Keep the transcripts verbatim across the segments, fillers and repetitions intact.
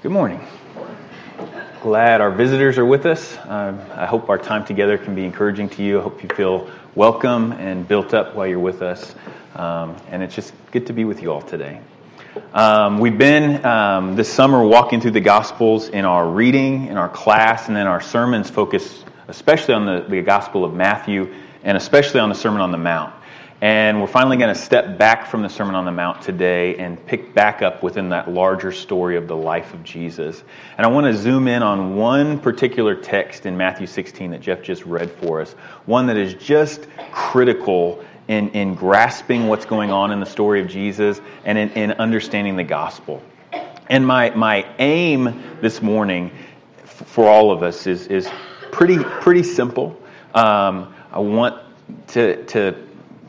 Good morning. Glad our visitors are with us. Um, I hope our time together can be encouraging to you. I hope you feel welcome and built up while you're with us. Um, and it's just good to be with you all today. Um, we've been um, this summer walking through the Gospels in our reading, in our class, and then our sermons focus especially on the, the Gospel of Matthew and especially on the Sermon on the Mount. And we're finally going to step back from the Sermon on the Mount today and pick back up within that larger story of the life of Jesus. And I want to zoom in on one particular text in Matthew sixteen that Jeff just read for us, one that is just critical in, in grasping what's going on in the story of Jesus and in, in understanding the gospel. And my, my aim this morning for all of us is, is pretty pretty simple. Um, I want to... to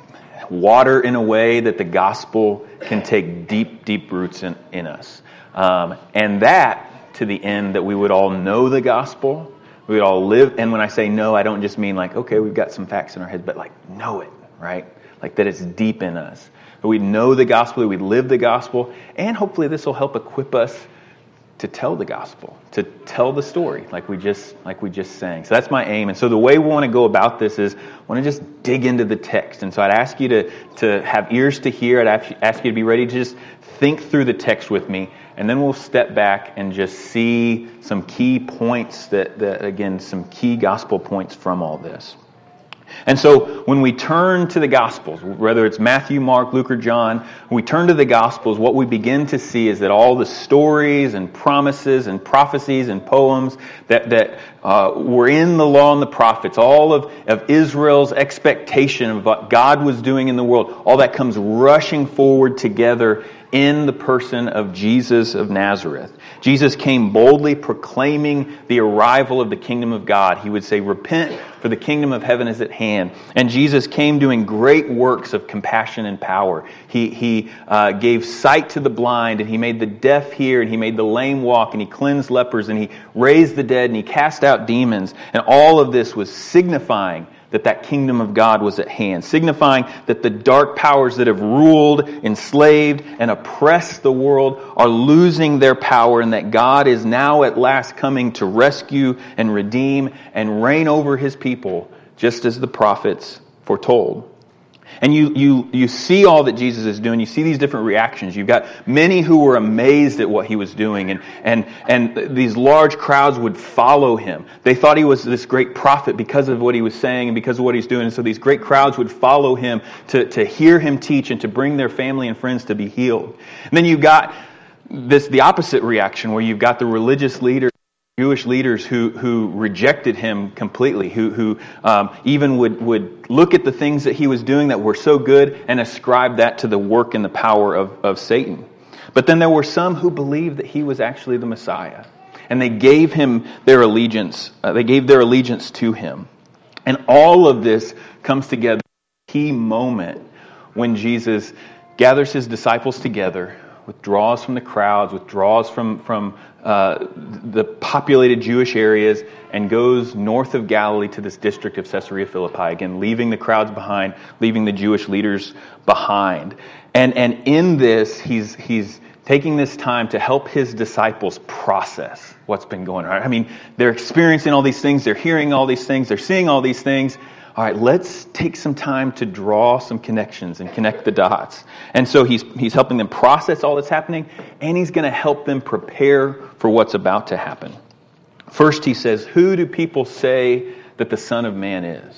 water in a way that the gospel can take deep, deep roots in, in us. Um, and that to the end that we would all know the gospel, we would all live, and when I say know, I don't just mean like, okay, we've got some facts in our heads, but like know it, right? Like that it's deep in us. That we know the gospel, that we live the gospel, and hopefully this will help equip us to tell the gospel, to tell the story like we just like we just sang. So that's my aim. And so the way we want to go about this is I want to just dig into the text. And so I'd ask you to, to have ears to hear. I'd ask you to be ready to just think through the text with me. And then we'll step back and just see some key points that, that again, some key gospel points from all this. And so when we turn to the Gospels, whether it's Matthew, Mark, Luke, or John, when we turn to the Gospels, what we begin to see is that all the stories and promises and prophecies and poems that, that uh, were in the law and the prophets, all of, of Israel's expectation of what God was doing in the world, all that comes rushing forward together in the person of Jesus of Nazareth. Jesus came boldly proclaiming the arrival of the kingdom of God. He would say, repent, for the kingdom of heaven is at hand. And Jesus came doing great works of compassion and power. He, he uh, gave sight to the blind, and He made the deaf hear, and He made the lame walk, and He cleansed lepers, and He raised the dead, and He cast out demons. And all of this was signifying that that kingdom of God was at hand, signifying that the dark powers that have ruled, enslaved, and oppressed the world are losing their power, and that God is now at last coming to rescue and redeem and reign over His people, just as the prophets foretold. And you, you, you see all that Jesus is doing. You see these different reactions. You've got many who were amazed at what He was doing. And, and, and these large crowds would follow Him. They thought He was this great prophet because of what He was saying and because of what He's doing. And so these great crowds would follow Him to, to hear Him teach and to bring their family and friends to be healed. And then you've got this, the opposite reaction where you've got the religious leaders, Jewish leaders who who rejected Him completely, who who um, even would, would look at the things that He was doing that were so good and ascribe that to the work and the power of, of Satan. But then there were some who believed that He was actually the Messiah, and they gave Him their allegiance. Uh, they gave their allegiance to Him, and all of this comes together at a key moment when Jesus gathers His disciples together, withdraws from the crowds, withdraws from from uh, the populated Jewish areas, and goes north of Galilee to this district of Caesarea Philippi, again leaving the crowds behind, leaving the Jewish leaders behind. And and in this, he's he's taking this time to help His disciples process what's been going on. I mean, they're experiencing all these things, they're hearing all these things, they're seeing all these things. All right, let's take some time to draw some connections and connect the dots. And so he's he's helping them process all that's happening, and He's going to help them prepare for what's about to happen. First, He says, who do people say that the Son of Man is?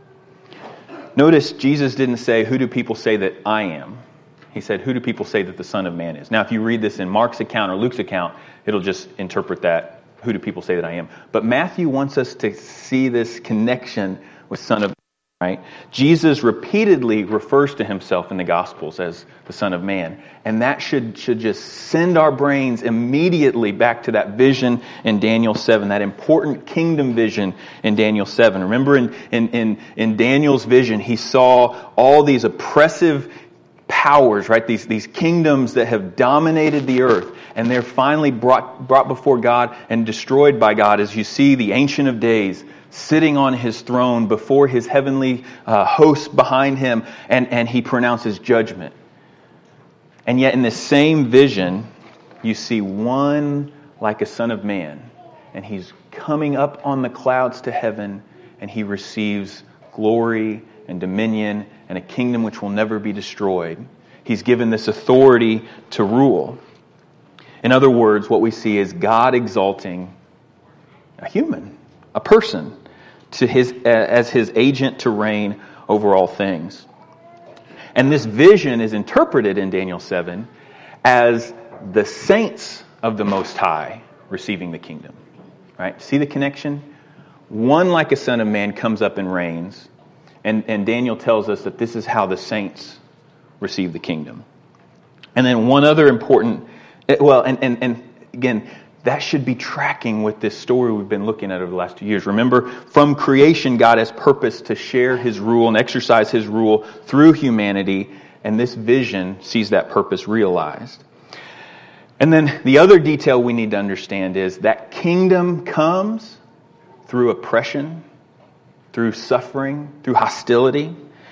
Notice Jesus didn't say, who do people say that I am? He said, who do people say that the Son of Man is? Now, if you read this in Mark's account or Luke's account, it'll just interpret that, who do people say that I am? But Matthew wants us to see this connection with Son of Man, right? Jesus repeatedly refers to Himself in the Gospels as the Son of Man. And that should, should just send our brains immediately back to that vision in Daniel seven, that important kingdom vision in Daniel seven. Remember in, in, in, in Daniel's vision, he saw all these oppressive powers, right? These, these kingdoms that have dominated the earth, and they're finally brought, brought before God and destroyed by God, as you see the Ancient of Days sitting on His throne before His heavenly uh, hosts behind Him, and, and He pronounces judgment. And yet in this same vision, you see one like a son of man, and he's coming up on the clouds to heaven, and he receives glory and dominion and a kingdom which will never be destroyed. He's given this authority to rule. In other words, what we see is God exalting a human, a person, to his as his agent to reign over all things. And this vision is interpreted in Daniel seven as the saints of the Most High receiving the kingdom. Right? See the connection? One like a son of man comes up and reigns. And, and Daniel tells us that this is how the saints receive the kingdom. And then one other important, well, and, and, and again, that should be tracking with this story we've been looking at over the last two years. Remember, from creation, God has purposed to share his rule and exercise his rule through humanity, and this vision sees that purpose realized. And then the other detail we need to understand is that kingdom comes through oppression, through suffering, through hostility.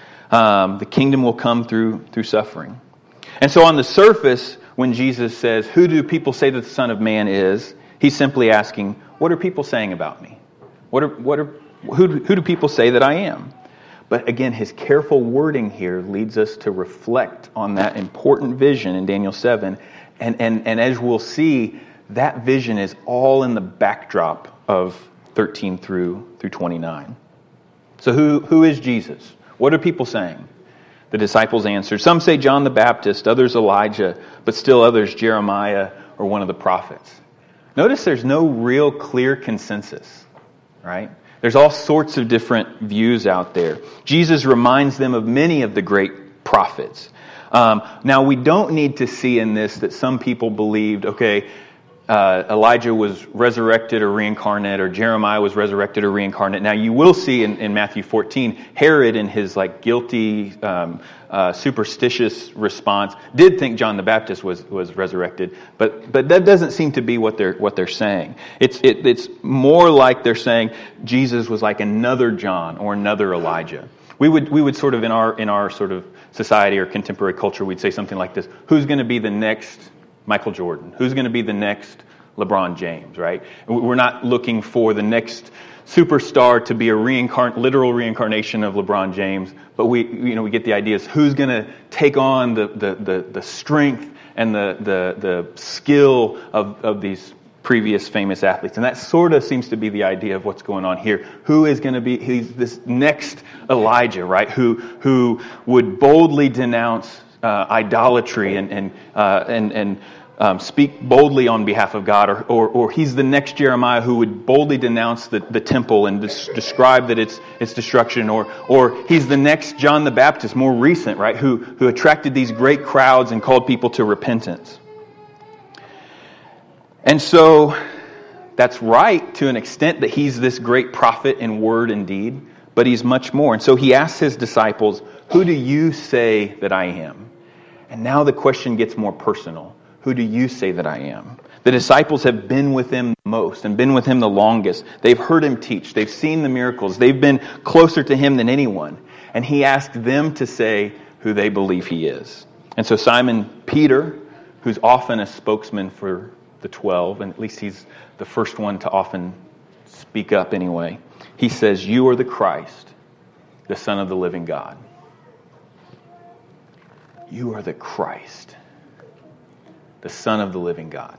Um, the kingdom will come through through suffering. And so on the surface, when Jesus says, "Who do people say that the Son of Man is?" he's simply asking, "What are people saying about me? What are what are who do, who do people say that I am?" But again, his careful wording here leads us to reflect on that important vision in Daniel seven. And and and as we'll see, that vision is all in the backdrop of thirteen through through twenty-nine. So who who is Jesus? What are people saying? The disciples answered. Some say John the Baptist, others Elijah, but still others Jeremiah or one of the prophets. Notice there's no real clear consensus, right? There's all sorts of different views out there. Jesus reminds them of many of the great prophets. Um, now, we don't need to see in this that some people believed, okay, Uh, Elijah was resurrected or reincarnate, or Jeremiah was resurrected or reincarnate. Now, you will see in, in Matthew fourteen, Herod, in his like guilty, um, uh, superstitious response, did think John the Baptist was was resurrected, but but that doesn't seem to be what they're what they're saying. It's it, it's more like they're saying Jesus was like another John or another Elijah. We would we would sort of in our in our sort of society or contemporary culture, we'd say something like this: who's going to be the next Michael Jordan? Who's going to be the next LeBron James, right? We're not looking for the next superstar to be a reincarn- literal reincarnation of LeBron James, but we, you know, we get the ideas. Who's going to take on the, the, the, the strength and the, the, the skill of, of these previous famous athletes? And that sort of seems to be the idea of what's going on here. Who is going to be he's this next Elijah, right? Who, who would boldly denounce uh, idolatry and, and, uh, and, and, Um, speak boldly on behalf of God, or, or, or he's the next Jeremiah who would boldly denounce the, the temple and des- describe that it's its destruction, or or he's the next John the Baptist, more recent, right, who who attracted these great crowds and called people to repentance. And so that's right to an extent that he's this great prophet in word and deed, but he's much more. And so he asks his disciples, "Who do you say that I am?" And now the question gets more personal. Who do you say that I am? The disciples have been with him the most and been with him the longest. They've heard him teach. They've seen the miracles. They've been closer to him than anyone. And he asked them to say who they believe he is. And so Simon Peter, who's often a spokesman for the twelve, and at least he's the first one to often speak up anyway, he says, "You are the Christ, the Son of the living God." You are the Christ, the Son of the living God.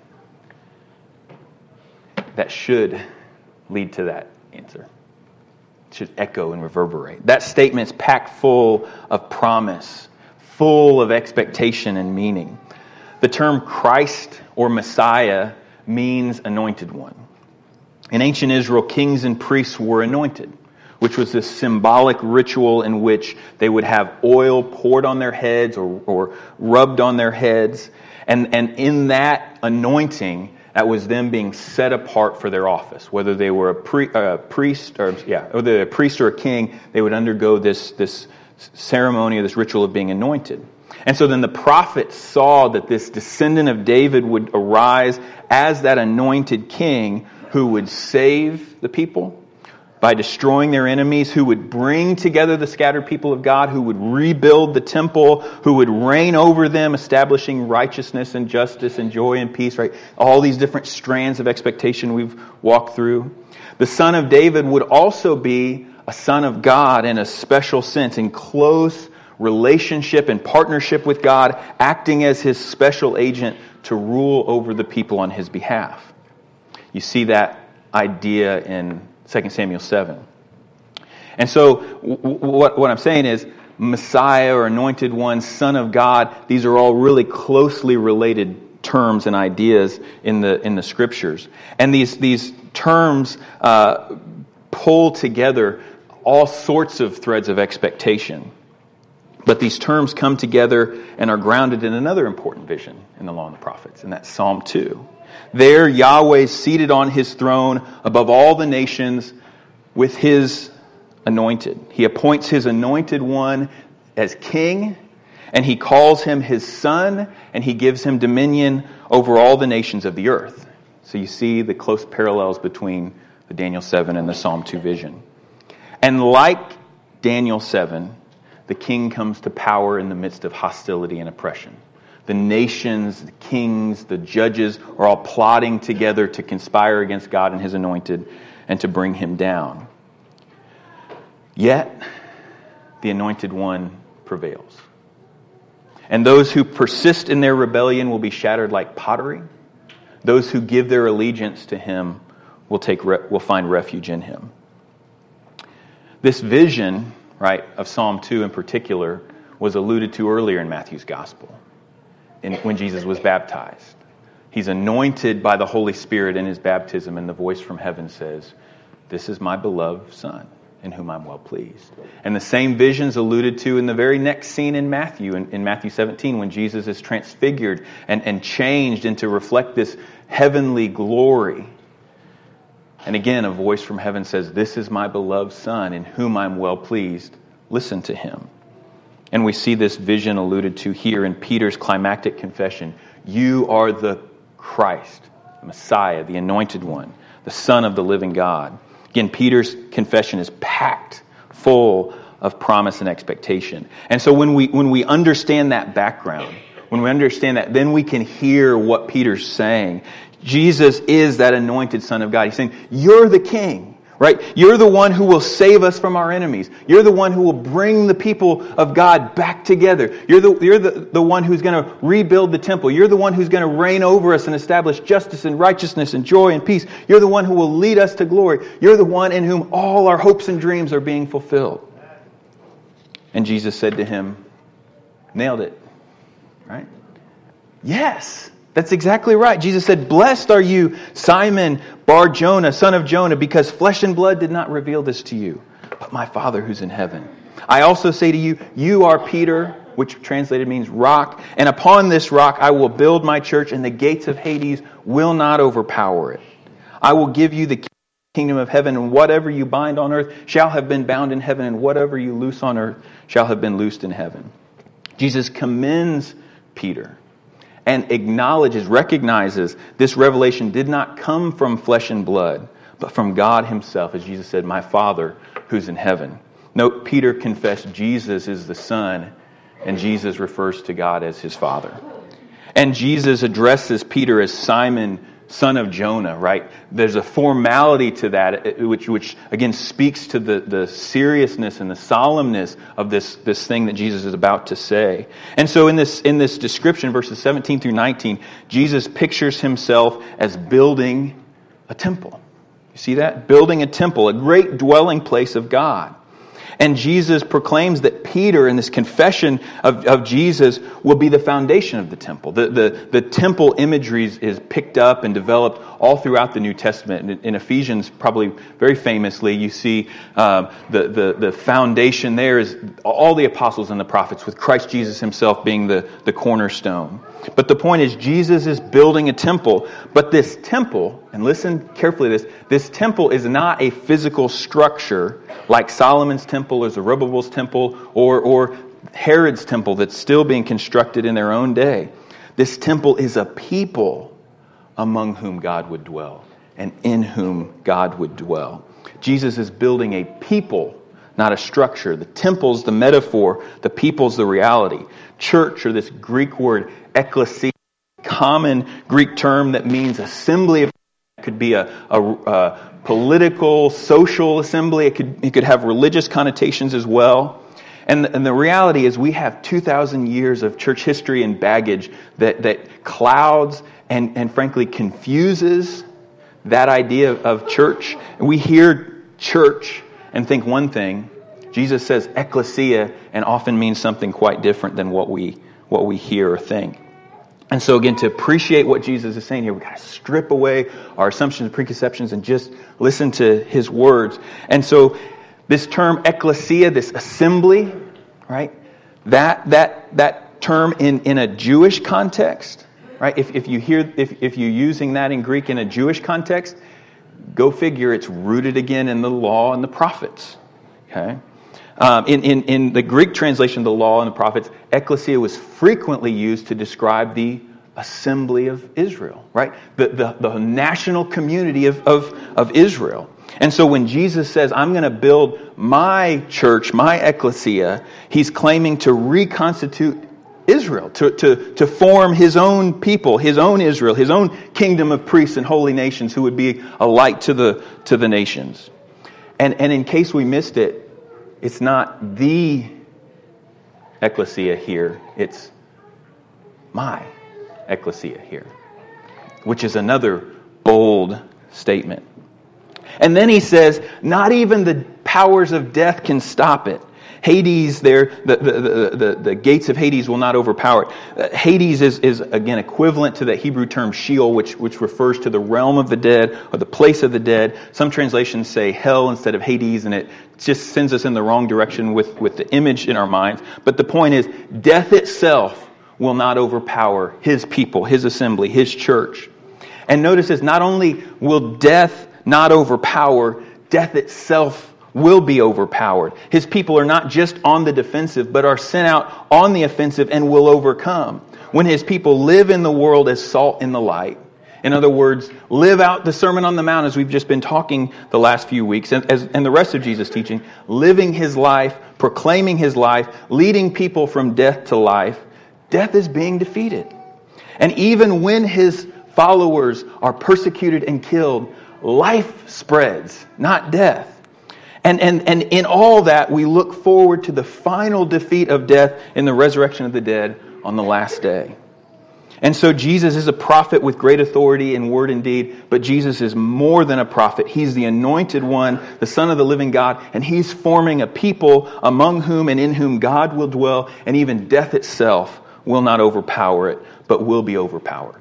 That should lead to that answer. It should echo and reverberate. That statement's packed full of promise, full of expectation and meaning. The term Christ or Messiah means anointed one. In ancient Israel, kings and priests were anointed, which was this symbolic ritual in which they would have oil poured on their heads or, or rubbed on their heads. And, and in that anointing, that was them being set apart for their office. Whether they were a, pre, a priest or yeah, whether a priest or a king, they would undergo this, this ceremony or this ritual of being anointed. And so then the prophets saw that this descendant of David would arise as that anointed king who would save the people, by destroying their enemies, who would bring together the scattered people of God, who would rebuild the temple, who would reign over them, establishing righteousness and justice and joy and peace, right? All these different strands of expectation we've walked through. The Son of David would also be a son of God in a special sense, in close relationship and partnership with God, acting as his special agent to rule over the people on his behalf. You see that idea in Second Samuel seven. And so w- w- what, what I'm saying is Messiah or Anointed One, Son of God, these are all really closely related terms and ideas in the in the Scriptures. And these, these terms uh, pull together all sorts of threads of expectation. But these terms come together and are grounded in another important vision in the Law and the Prophets, and that's Psalm two. There, Yahweh is seated on his throne above all the nations with his anointed. He appoints his anointed one as king, and he calls him his son, and he gives him dominion over all the nations of the earth. So you see the close parallels between the Daniel seven and the Psalm two vision. And like Daniel seven, the king comes to power in the midst of hostility and oppression. The nations, the kings, the judges are all plotting together to conspire against God and his anointed and to bring him down. Yet, the anointed one prevails. And those who persist in their rebellion will be shattered like pottery. Those who give their allegiance to him will take re- will find refuge in him. This vision, right, of Psalm two in particular, was alluded to earlier in Matthew's Gospel, in, when Jesus was baptized. He's anointed by the Holy Spirit in his baptism, and the voice from heaven says, "This is my beloved Son, in whom I'm well pleased." And the same vision's alluded to in the very next scene in Matthew, in, in Matthew seventeen, when Jesus is transfigured and, and changed into reflect this heavenly glory. And again, a voice from heaven says, "This is my beloved Son, in whom I'm well pleased. Listen to him." And we see this vision alluded to here in Peter's climactic confession. You are the Christ, the Messiah, the Anointed One, the Son of the living God. Again, Peter's confession is packed full of promise and expectation. And so when we when we understand that background, when we understand that, then we can hear what Peter's saying. Jesus is that anointed Son of God. He's saying, you're the King, right? You're the one who will save us from our enemies. You're the one who will bring the people of God back together. You're the, you're the, the one who's going to rebuild the temple. You're the one who's going to reign over us and establish justice and righteousness and joy and peace. You're the one who will lead us to glory. You're the one in whom all our hopes and dreams are being fulfilled. And Jesus said to him, nailed it, right? Yes. That's exactly right. Jesus said, "Blessed are you, Simon Bar-Jonah, son of Jonah, because flesh and blood did not reveal this to you, but my Father who's in heaven. I also say to you, you are Peter," which translated means rock, "and upon this rock I will build my church, and the gates of Hades will not overpower it. I will give you the kingdom of heaven, and whatever you bind on earth shall have been bound in heaven, and whatever you loose on earth shall have been loosed in heaven." Jesus commends Peter and acknowledges, recognizes this revelation did not come from flesh and blood, but from God himself. As Jesus said, "My Father who's in heaven." Note, Peter confessed Jesus is the Son, and Jesus refers to God as his Father. And Jesus addresses Peter as Simon, son of Jonah, right? There's a formality to that, which, which again speaks to the, the seriousness and the solemnness of this, this thing that Jesus is about to say. And so in this, in this description, verses seventeen through nineteen, Jesus pictures himself as building a temple. You see that? Building a temple, a great dwelling place of God. And Jesus proclaims that Peter, in this confession of, of Jesus, will be the foundation of the temple. The, the, the temple imagery is picked up and developed all throughout the New Testament. In, in Ephesians, probably very famously, you see um, the, the, the foundation there is all the apostles and the prophets, with Christ Jesus himself being the, the cornerstone. But the point is, Jesus is building a temple. But this temple, and listen carefully to this, this temple is not a physical structure like Solomon's temple or Zerubbabel's temple or, or Herod's temple that's still being constructed in their own day. This temple is a people among whom God would dwell and in whom God would dwell. Jesus is building a people, not a structure. The temple's the metaphor, the people's the reality. Church, or this Greek word ekklesia, common Greek term that means assembly of. It could be a, a, a political, social assembly. It could, it could have religious connotations as well. And the, and the reality is we have two thousand years of church history and baggage that, that clouds and, and frankly confuses that idea of, of church. And we hear church and think one thing. Jesus says ekklesia and often means something quite different than what we what we hear or think. And so again, to appreciate what Jesus is saying here, we've got to strip away our assumptions and preconceptions and just listen to His words. And so this term ekklesia, this assembly, right? That that that term in, in a Jewish context, right? If if you hear if if you're using that in Greek in a Jewish context, go figure it's rooted again in the law and the prophets. Okay? Um, in, in, in the Greek translation of the law and the prophets, ekklesia was frequently used to describe the assembly of Israel, right? The, the, the national community of, of, of Israel. And so when Jesus says, I'm going to build my church, my ekklesia, He's claiming to reconstitute Israel, to, to, to form His own people, His own Israel, His own kingdom of priests and holy nations who would be a light to the, to the nations. And, and in case we missed it, it's not the ekklesia here, it's my ekklesia here, which is another bold statement. And then He says, not even the powers of death can stop it. Hades there, the, the, the, the, the gates of Hades will not overpower it. Uh, Hades is, is again equivalent to the Hebrew term Sheol, which, which refers to the realm of the dead or the place of the dead. Some translations say hell instead of Hades, and it just sends us in the wrong direction with, with the image in our minds. But the point is, death itself will not overpower His people, His assembly, His church. And notice this, not only will death not overpower, death itself will be overpowered. His people are not just on the defensive, but are sent out on the offensive and will overcome. When His people live in the world as salt in the light, in other words, live out the Sermon on the Mount as we've just been talking the last few weeks, and, as, and the rest of Jesus' teaching, living His life, proclaiming His life, leading people from death to life, death is being defeated. And even when His followers are persecuted and killed, life spreads, not death. And, and, and in all that, we look forward to the final defeat of death in the resurrection of the dead on the last day. And so Jesus is a prophet with great authority in word and deed, but Jesus is more than a prophet. He's the anointed one, the Son of the living God, and He's forming a people among whom and in whom God will dwell, and even death itself will not overpower it, but will be overpowered.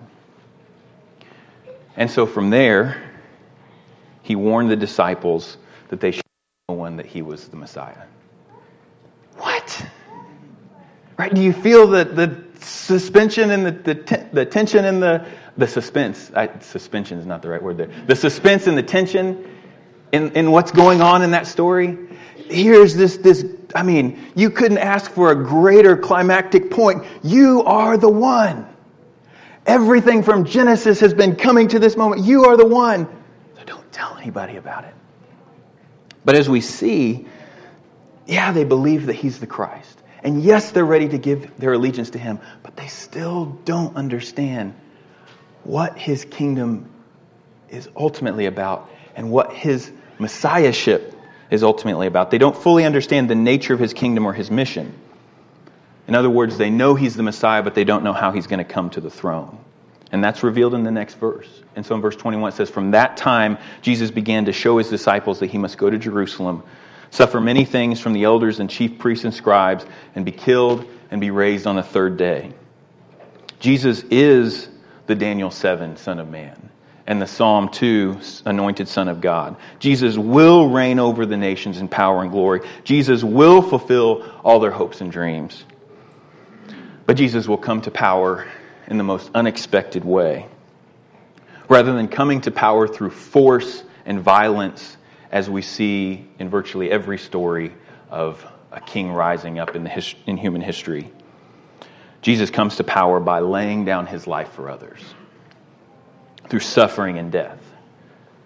And so from there, He warned the disciples that they should know one that He was the Messiah. What? Right? Do you feel the, the suspension and the, the, te- the tension and the, the suspense? I, suspension is not the right word there. The suspense and the tension in, in what's going on in that story. Here's this, this, I mean, you couldn't ask for a greater climactic point. You are the one. Everything from Genesis has been coming to this moment. You are the one. So don't tell anybody about it. But as we see, yeah, they believe that He's the Christ. And yes, they're ready to give their allegiance to Him, but they still don't understand what His kingdom is ultimately about and what His messiahship is ultimately about. They don't fully understand the nature of His kingdom or His mission. In other words, they know He's the Messiah, but they don't know how He's going to come to the throne. And that's revealed in the next verse. And so in verse twenty-one it says, from that time Jesus began to show His disciples that He must go to Jerusalem, suffer many things from the elders and chief priests and scribes, and be killed and be raised on the third day. Jesus is the Daniel seven Son of Man and the Psalm two anointed Son of God. Jesus will reign over the nations in power and glory. Jesus will fulfill all their hopes and dreams. But Jesus will come to power in the most unexpected way. Rather than coming to power through force and violence, as we see in virtually every story of a king rising up in, the his, in human history, Jesus comes to power by laying down His life for others, through suffering and death,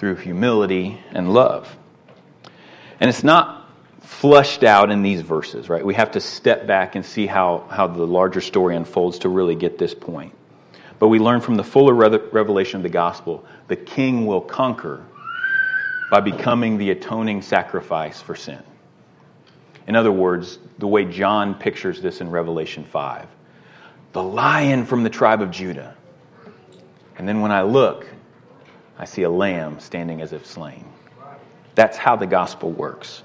through humility and love. And it's not flushed out in these verses, right? We have to step back and see how, how the larger story unfolds to really get this point. But we learn from the fuller revelation of the gospel, the king will conquer by becoming the atoning sacrifice for sin. In other words, the way John pictures this in Revelation five. The lion from the tribe of Judah. And then when I look, I see a lamb standing as if slain. That's how the gospel works.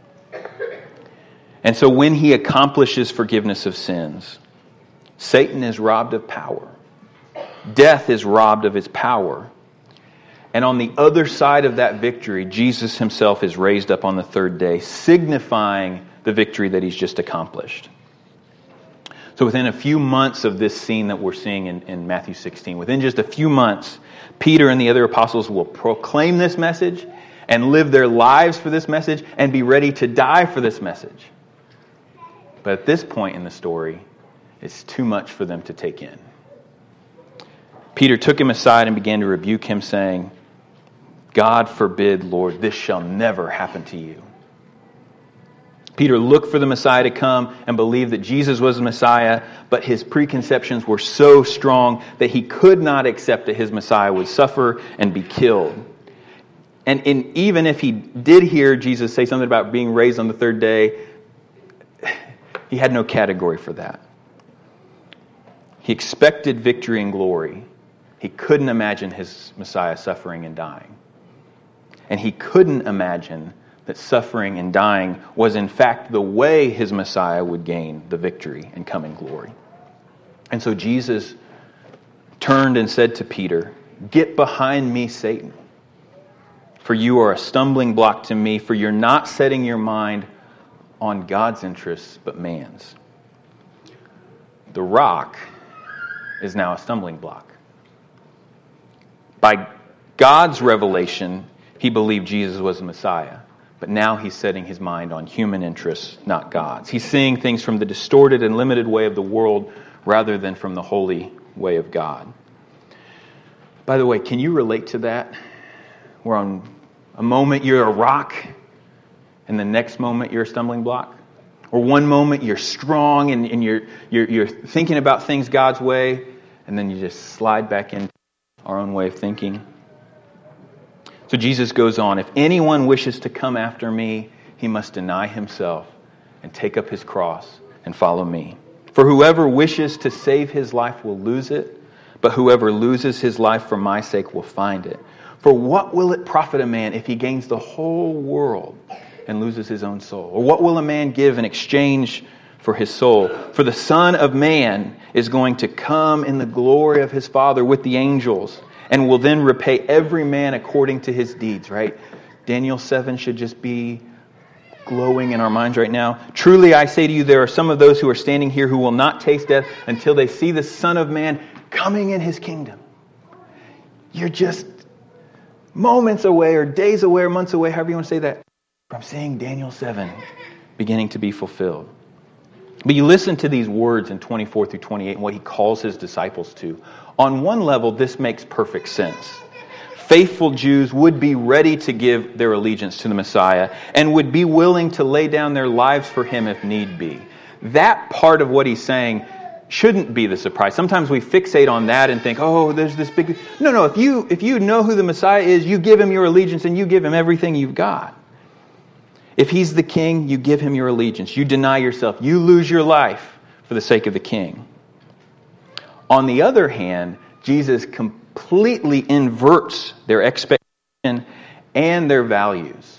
And so when he accomplishes forgiveness of sins, Satan is robbed of power. Death is robbed of its power. And on the other side of that victory, Jesus himself is raised up on the third day, signifying the victory that he's just accomplished. So within a few months of this scene that we're seeing in, in Matthew sixteen, within just a few months, Peter and the other apostles will proclaim this message and live their lives for this message and be ready to die for this message. But at this point in the story, it's too much for them to take in. Peter took him aside and began to rebuke him, saying, God forbid, Lord, this shall never happen to you. Peter looked for the Messiah to come and believed that Jesus was the Messiah, but his preconceptions were so strong that he could not accept that his Messiah would suffer and be killed. And in, even if he did hear Jesus say something about being raised on the third day, he had no category for that. He expected victory and glory. He couldn't imagine his Messiah suffering and dying. And he couldn't imagine that suffering and dying was in fact the way his Messiah would gain the victory and coming glory. And so Jesus turned and said to Peter, get behind me, Satan. For you are a stumbling block to me, for you're not setting your mind on God's interests, but man's. The rock is now a stumbling block. By God's revelation, he believed Jesus was the Messiah. But now he's setting his mind on human interests, not God's. He's seeing things from the distorted and limited way of the world rather than from the holy way of God. By the way, can you relate to that? Where on a moment you're a rock, and the next moment you're a stumbling block? Or one moment you're strong and, and you're, you're, you're thinking about things God's way, and then you just slide back into our own way of thinking. So Jesus goes on, if anyone wishes to come after me, he must deny himself and take up his cross and follow me. For whoever wishes to save his life will lose it, but whoever loses his life for my sake will find it. For what will it profit a man if he gains the whole world and loses his own soul? Or what will a man give in exchange for his soul? For the Son of Man is going to come in the glory of his Father with the angels, and will then repay every man according to his deeds, right? Daniel seven should just be glowing in our minds right now. Truly I say to you, there are some of those who are standing here who will not taste death until they see the Son of Man coming in his kingdom. You're just moments away or days away or months away, however you want to say that, from seeing Daniel seven beginning to be fulfilled. But you listen to these words in twenty-four through twenty-eight and what he calls his disciples to. On one level, this makes perfect sense. Faithful Jews would be ready to give their allegiance to the Messiah and would be willing to lay down their lives for him if need be. That part of what he's saying shouldn't be the surprise. Sometimes we fixate on that and think, oh, there's this big... No, no, if you, if you know who the Messiah is, you give him your allegiance and you give him everything you've got. If he's the king, you give him your allegiance. You deny yourself. You lose your life for the sake of the king. On the other hand, Jesus completely inverts their expectation and their values.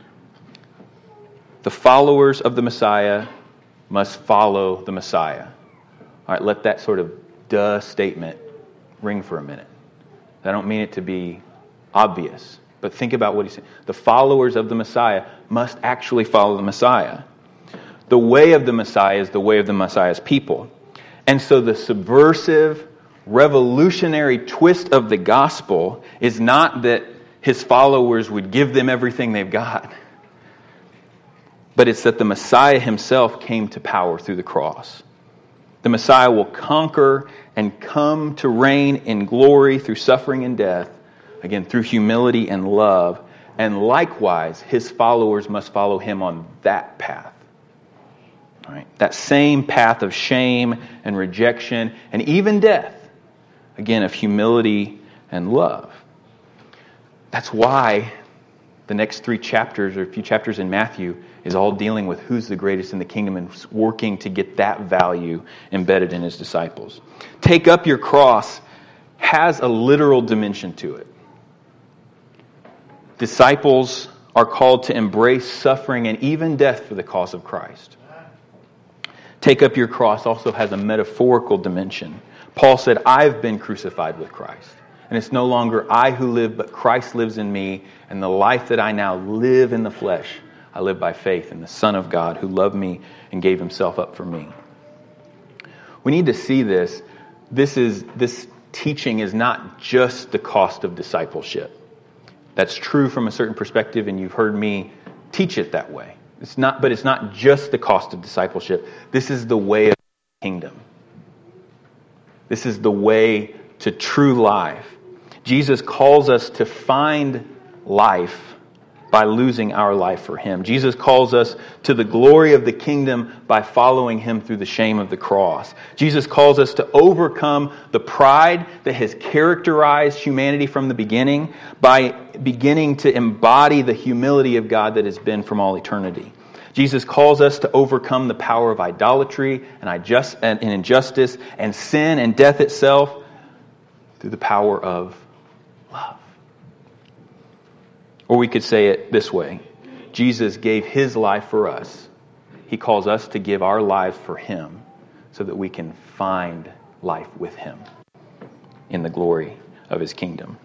The followers of the Messiah must follow the Messiah. All right, let that sort of duh statement ring for a minute. I don't mean it to be obvious, but think about what he's saying. The followers of the Messiah must actually follow the Messiah. The way of the Messiah is the way of the Messiah's people. And so the subversive, revolutionary twist of the gospel is not that his followers would give them everything they've got, but it's that the Messiah himself came to power through the cross. The Messiah will conquer and come to reign in glory through suffering and death again, through humility and love. And likewise, his followers must follow him on that path. All right? That same path of shame and rejection and even death. Again, of humility and love. That's why the next three chapters, or a few chapters in Matthew, is all dealing with who's the greatest in the kingdom and working to get that value embedded in his disciples. Take up your cross has a literal dimension to it. Disciples are called to embrace suffering and even death for the cause of Christ. Take up your cross also has a metaphorical dimension. Paul said, I've been crucified with Christ. And it's no longer I who live, but Christ lives in me. And the life that I now live in the flesh, I live by faith in the Son of God who loved me and gave himself up for me. We need to see this. This is this teaching is not just the cost of discipleship. That's true from a certain perspective, and you've heard me teach it that way. It's not, but it's not just the cost of discipleship. This is the way of the kingdom. This is the way to true life. Jesus calls us to find life by losing our life for him. Jesus calls us to the glory of the kingdom by following him through the shame of the cross. Jesus calls us to overcome the pride that has characterized humanity from the beginning by beginning to embody the humility of God that has been from all eternity. Jesus calls us to overcome the power of idolatry and injustice and sin and death itself through the power of love. Or we could say it this way. Jesus gave his life for us. He calls us to give our lives for him so that we can find life with him in the glory of his kingdom.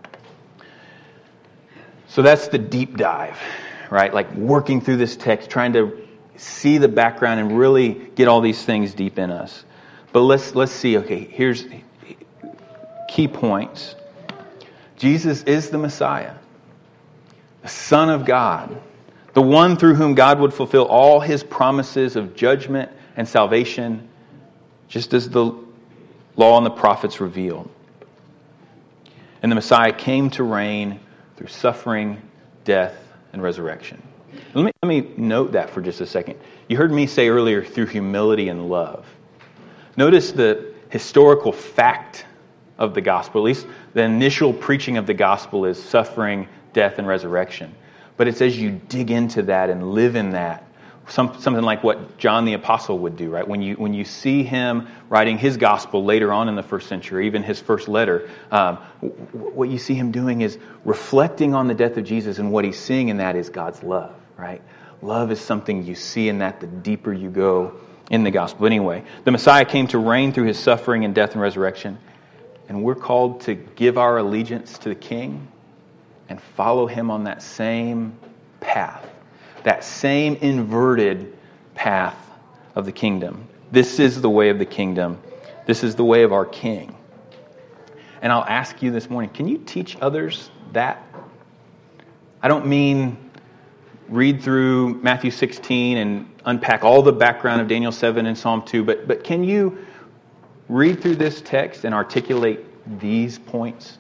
So that's the deep dive, right? Like working through this text, trying to see the background and really get all these things deep in us. But let's let's see, okay, here's key points. Jesus is the Messiah, the Son of God, the one through whom God would fulfill all his promises of judgment and salvation, just as the law and the prophets revealed. And the Messiah came to reign through suffering, death, and resurrection. Let me, let me note that for just a second. You heard me say earlier, through humility and love. Notice the historical fact of the gospel, at least the initial preaching of the gospel, is suffering, death, and resurrection. But it's as you dig into that and live in that, some, something like what John the Apostle would do, right? When you when you see him writing his gospel later on in the first century, even his first letter, um, what you see him doing is reflecting on the death of Jesus, and what he's seeing in that is God's love, right? Love is something you see in that the deeper you go in the gospel. Anyway, the Messiah came to reign through his suffering and death and resurrection, and we're called to give our allegiance to the King and follow him on that same path, that same inverted path of the kingdom. This is the way of the kingdom. This is the way of our King. And I'll ask you this morning, can you teach others that? I don't mean read through Matthew sixteen and unpack all the background of Daniel seven and Psalm two, but, but can you read through this text and articulate these points?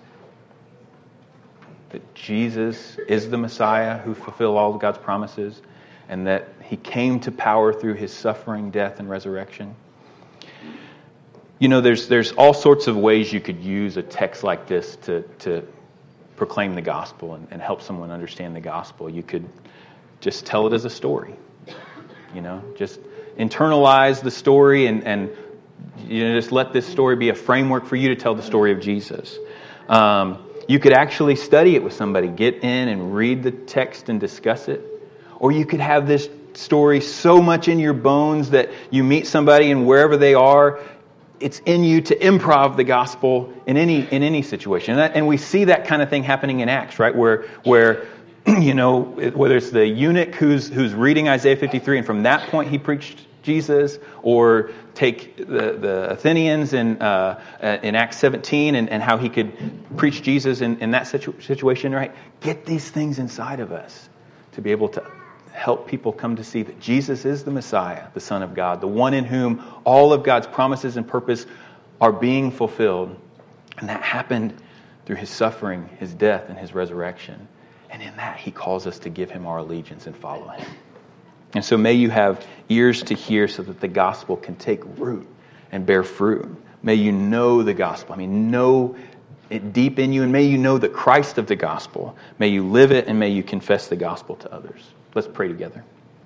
That Jesus is the Messiah who fulfilled all of God's promises, and that he came to power through his suffering, death, and resurrection. You know, there's there's all sorts of ways you could use a text like this to, to proclaim the gospel and, and help someone understand the gospel. You could just tell it as a story. You know, just internalize the story and, and you know, just let this story be a framework for you to tell the story of Jesus. Um, You could actually study it with somebody. Get in and read the text and discuss it. Or you could have this story so much in your bones that you meet somebody and wherever they are, it's in you to improv the gospel in any in any situation. And, that, and we see that kind of thing happening in Acts, right? Where where you know, whether it's the eunuch who's who's reading Isaiah fifty-three and from that point he preached Jesus, or take the, the Athenians in uh, in Acts seventeen and, and how he could preach Jesus in, in that situ- situation, right? Get these things inside of us to be able to help people come to see that Jesus is the Messiah, the Son of God, the one in whom all of God's promises and purpose are being fulfilled. And that happened through his suffering, his death, and his resurrection. And in that, he calls us to give him our allegiance and follow him. And so may you have ears to hear so that the gospel can take root and bear fruit. May you know the gospel. I mean, know it deep in you, and may you know the Christ of the gospel. May you live it, and may you confess the gospel to others. Let's pray together.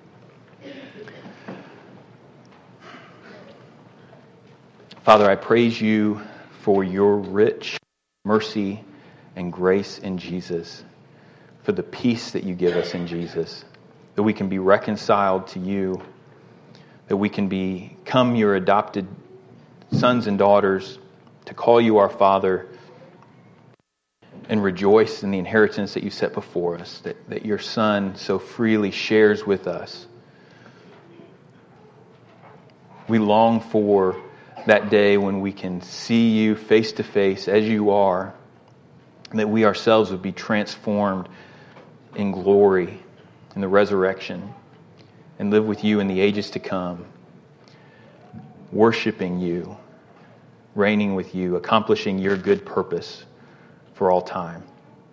Father, I praise you for your rich mercy and grace in Jesus, for the peace that you give us in Jesus, that we can be reconciled to you, that we can become your adopted sons and daughters, to call you our Father, and rejoice in the inheritance that you set before us, that, that your Son so freely shares with us. We long for that day when we can see you face to face as you are, and that we ourselves would be transformed in glory in the resurrection and live with you in the ages to come, worshiping you, reigning with you, accomplishing your good purpose for all time.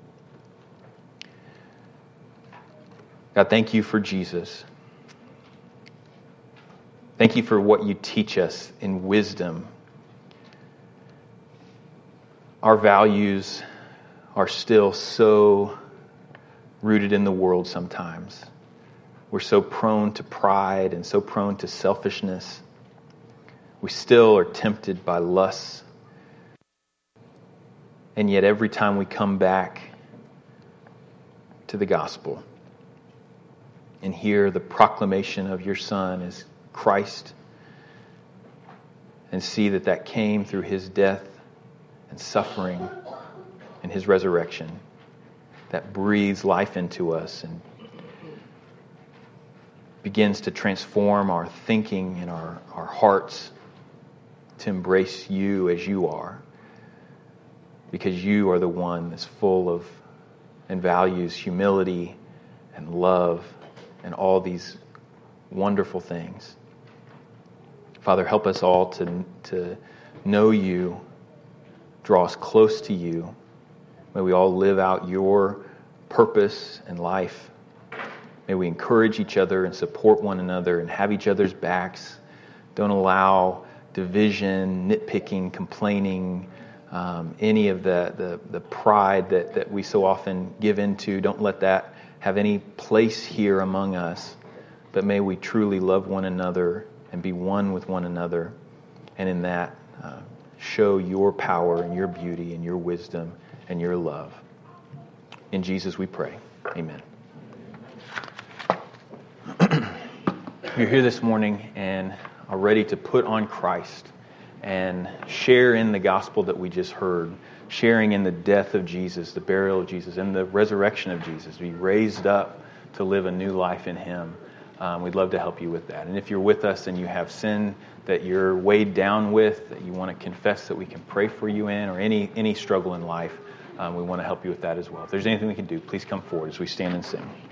God, thank you for Jesus. Thank you for what you teach us in wisdom. Our values are still so rooted in the world sometimes. We're so prone to pride and so prone to selfishness. We still are tempted by lusts. And yet every time we come back to the gospel and hear the proclamation of your Son as Christ, and see that that came through his death and suffering and his resurrection, that breathes life into us and begins to transform our thinking and our, our hearts to embrace you as you are, because you are the one that's full of and values humility and love and all these wonderful things. Father, help us all to, to know you, draw us close to you. May we all live out your purpose and life. May we encourage each other and support one another and have each other's backs. Don't allow division, nitpicking, complaining, um, any of the, the, the pride that, that we so often give into. Don't let that have any place here among us. But may we truly love one another and be one with one another, and in that uh, show your power and your beauty and your wisdom and your love. In Jesus we pray. Amen. You're here this morning and are ready to put on Christ and share in the gospel that we just heard, sharing in the death of Jesus, the burial of Jesus, and the resurrection of Jesus, be raised up to live a new life in him. Um, we'd love to help you with that. And if you're with us and you have sin that you're weighed down with, that you want to confess that we can pray for you in, or any any struggle in life, um, we want to help you with that as well. If there's anything we can do, please come forward as we stand and sing.